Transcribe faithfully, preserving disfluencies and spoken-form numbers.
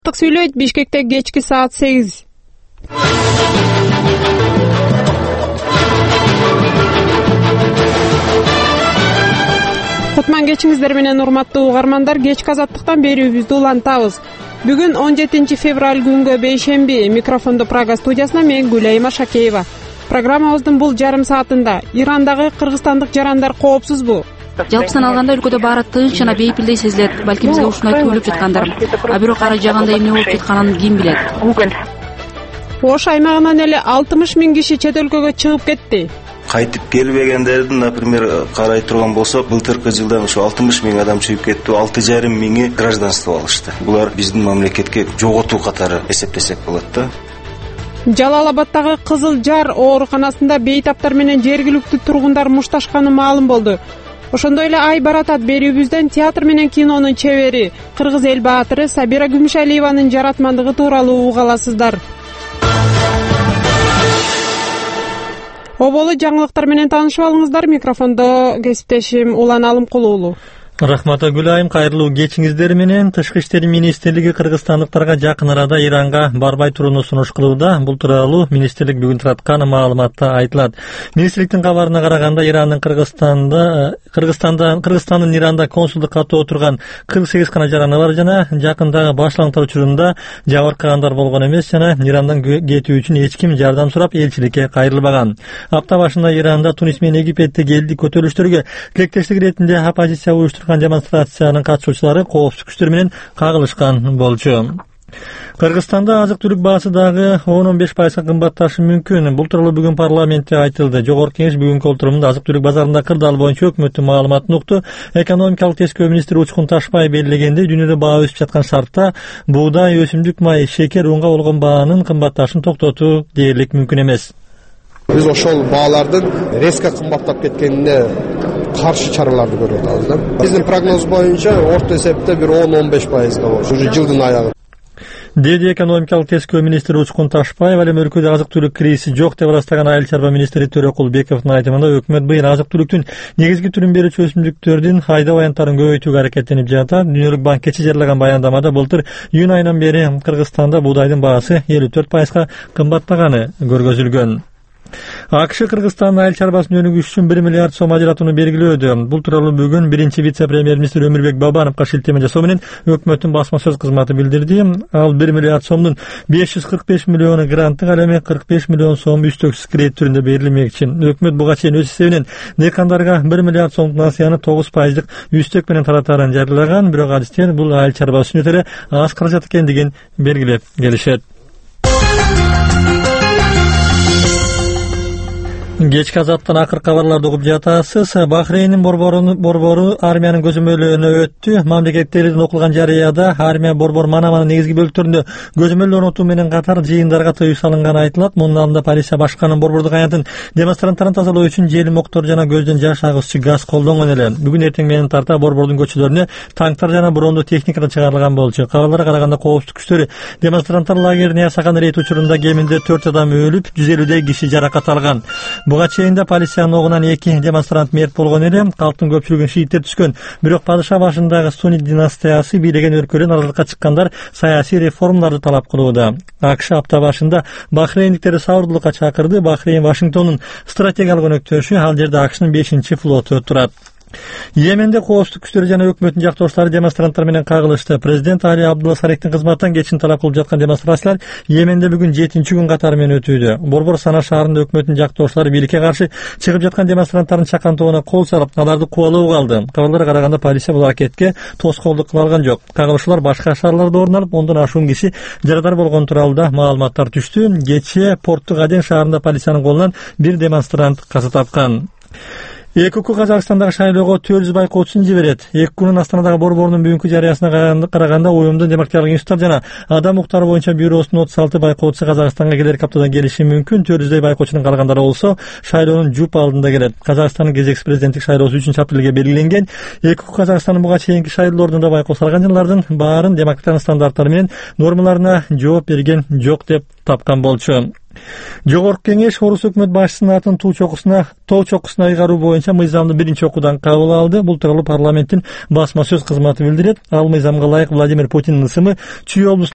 Сүйлөйт Бишкекте кечки саат сегиз. Кутман кечиңиздер менен урматтуу угармандар, кечки азаттыктан берүүбүздү улантабыз. Бүгүн он жетинчи февраль күнгө бейшемби. Микрофондо Прага студиясына мен Гүлайма Шакеева. Программабыздын бул жарым саатында Ирандагы кыргызстандык жарандар коопсузбу? Жалпысынан алганда өлкөдө баары тынч жана бейпилдей сезилет. Балким бизге ушундай түйүлүп жаткандар. А бирок ара жагында эмне болуп жатканын ким билет? Ош аймагынан эле алтымыш миң киши чет өлкөгө чыгып кетти. Кайтып келбегендердин, например, карай турган болсок, былтыркы жылдан ушу алтымыш миң адам чыгып кетти, алты жарым миңи гражданство алышты. Булар биздин мамлекетке жоготуу катары эсептесек болот да. Жалал Абаддагы Кызыл Жар ооруканасында бейтаптар менен жергиликтүү тургундар мушташканы маалым болду. Ошондой эле ай баратат берүүбүздөн театр менен кинонун чебери, кыргыз эл баатыры Сабира Күмүшалиеванын жаратмандыгы тууралуу уга аласыздар. Оболу жаңылыктар менен таанышып алыңыздар. Микрофондо кесиптешим Улан Алымкулуу. Рахмат Гүлайым, кайрылуу кечиңиздер менен. Тышкы иштер министрлиги кыргызстандыктарга жакын арада Иранга барбай турууну сунуш кылууда. Бул тууралуу министрлик бүгүн тараткан маалыматта айтылат. Министрликтин кабарына караганда, Ирандын Кыргызстанда Кыргызстанда Кыргызстандын Иранда консулдук катуу турган кырк сегиз гана жараны бар жана жакындагы башланган учурунда жабыркагандар болгон эмес жана Ирандан кетүү үчүн эч ким жардам сурап элчиликке кайрылбаган. Апта башында Иранда Тунис менен Египетте келди көтөрүлүштөргө тилектештик иретинде оппозиция уюштурган демонстрациянын катышуучулары коопсуздук күчтөр менен кагылышкан болчу. Кыргызстанда азык-түлүк баасы дагы он он беш пайызга кымбатташы мүмкүн. Бул тууралуу бүгүн парламентте айтылды. Жогорку кеңеш бүгүнкү отурумунда азык-түлүк базарында кырдаал боюнча өкмөттүн маалыматын укту. Экономикалык тескөө министри Учкун Ташбай белгилегендей, дүйнөдө баа өсүп жаткан шартта буудай, өсүмдүк май, шекер, унга болгон баанын кымбатташын токтотуу дээрлик мүмкүн эмес. Биз ошол баалардын резко кымбаттап кеткенине каршы чараларды көрүп атабыз да. Биздин прогноз боюнча орто эсепте бир он он беш пайызга болушу уже жылдын аягы. Деди экономикалык тескөө министри Учкун Ташбаев. Ал эми өлкөдө азык-түлүк кризиси жок деп ырастаган айыл чарба министри Төрөкулбековдун айтымында, өкмөт быйыл азык-түлүктүн негизги түрүн берүүчү өсүмдүктөрдүн айда баянтарын көбөйтүүгө аракеттенип жатат. Дүйнөлүк банк кечээ жарыяган баяндамада былтыр июнь айынан бери Кыргызстанда буудайдын баасы элүү төрт пайызга кымбаттаганы көргөзүлгөн. АКШ Кыргызстандын айыл чарбасын өнүгүш үчүн бир миллиард сом ажыратууну белгилөөдө. Бул тууралуу бүгүн биринчи вице-премьер-министр Өмүрбек Бабановго шилтеме жасоо менен өкмөттүн басма сөз кызматы билдирди. Ал бир миллиард сомдун беш жүз кырк беш миллиону гранттык, ал эми кырк беш миллион сом үстөксүз кредит түрүндө берилмекчи. Өкмөт буга чейин өз эсебинен дыйкандарга бир миллиард сомдук насыяны тогуз пайыздык үстөк менен таратаарын жарыялаган, бирок адистер бул айыл чарбасы үчүн өтө аз каражат экендигин белгилеп келишет. Кечки азаттан акыр кабарларды угуп жатасыз. Бахрейндин борбору борбору армиянын көзөмөлүнө өттү. Мамлекет телевизорунда окулган жарыяда армия борбор Манаманын негизги бөлүктөрүндө көзөмөл орнотуу менен катар жыйындарга тыюу салынганы айтылат. Мунун алдында полиция башканын борбордук аянтын демонстранттарын тазалоо үчүн желим октор жана көздөн жаш агызчы газ колдонгон эле. Бүгүн эртең менен тарта борбордун көчөлөрүнө танктар жана брондуу техника чыгарылган болчу. Кабарларга караганда, коопсуздук күчтөрү демонстранттар лагерине жасаган рейд учурунда кеминде төрт адам өлүп, жүз элүүдөй киши жаракат алган. Буга чейин да полициянын огунан эки демонстрант мерт болгон эле. Калктын көпчүлүгүн шииттер түшкөн. Бирок падыша башындагы Суни династиясы бийлеген өлкөлөрдөн аралыкка чыккандар саясий реформаларды талап кылууда. АКШ апта башында бахрейндиктерди сабырдуулукка чакырды. Бахрейн Вашингтондун стратегиялык өнөктөшү, ал жерде АКШнын бешинчи флоту турат. Йеменде коопсуздук күчтөрү жана өкмөттүн жактоошчулары демонстранттар менен кагылышты. Президент Али Абдулла Саректин кызматтан кетишин талап кылып жаткан демонстрациялар Йеменде бүгүн жетинчи күн катары менен өтүүдө. Борбор Сана шаарында өкмөттүн жактоошчулары бийликке каршы чыгып жаткан демонстранттардын чакантоогуна кол салып, аларды кубалап калды. Кабарларга караганда, полиция бул аракетке тоскоолдук кыла алган жок. Кагылышуулар башка шаарларда орун алып, ондон ашуун киши жарадар болгон тууралуу да маалыматтар түштү. Кечээ Порттук Аден шаарында полициянын колунан бир демонстрант каза тапкан. ЭКУК Казакстандагы шайлоого төрт жүз байкоочусун жиберет. Эки күнүн Астанадагы борборунун бүгүнкү жарыясына караганда, уюмдун демократиялык институттар жана адам укуктары боюнча бюросунун отуз алты байкоочусу Казакстанга келерки аптада келиши мүмкүн. төрт жүздөй байкоочунун калгандары болсо шайлоонун жуп алдында келет. Казакстандын кезекси президенттик шайлоосу үчүнчү апрелге белгиленген. ЭКУК Казакстандын буга чейинки шайлоолордун да байкоо салган жылдардын баарын демократиянын стандарттары менен нормаларына жооп берген жок деп тапкан болчу. Жогорку кеңеш орус өкмөт башчысынын атын туу чокусуна тоо чокусуна ыйгаруу боюнча мыйзамды биринчи окуудан кабыл алды. Бул тууралуу парламенттин басма сөз кызматы билдирет. Ал мыйзамга ылайык Владимир Путиндин ысымы Чүй облусунун